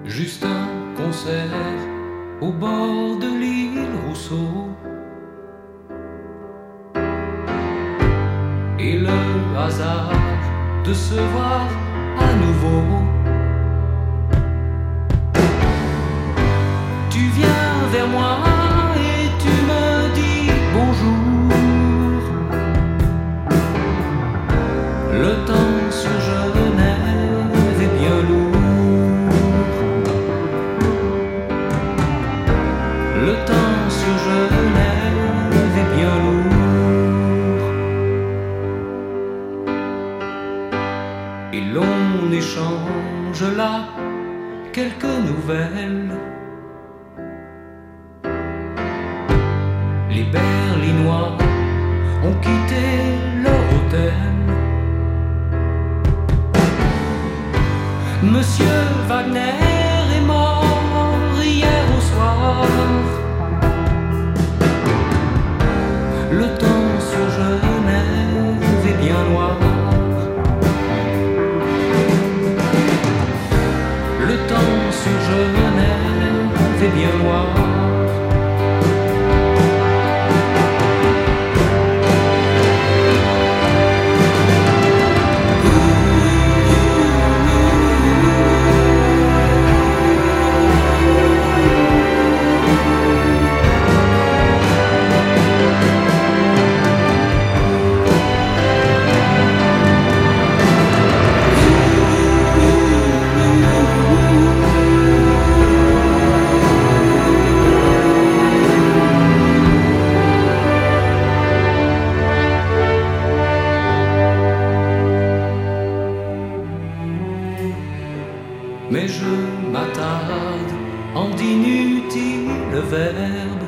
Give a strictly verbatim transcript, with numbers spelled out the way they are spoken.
Juste un concert au bord de l'île Rousseau. Et le hasard de se voir à nouveau. Tu viens vers moi et tu me dis bonjour. Le temps sur Genève est bien lourd. Le temps sur Genève est bien lourd. Et l'on échange là quelques nouvelles. Les Berlinois ont quitté leur hôtel. Monsieur Wagner est mort hier au soir. Le temps sur Genève est bien noir. Le temps sur Genève est bien noir. Mais je m'attarde en d'inutiles verbes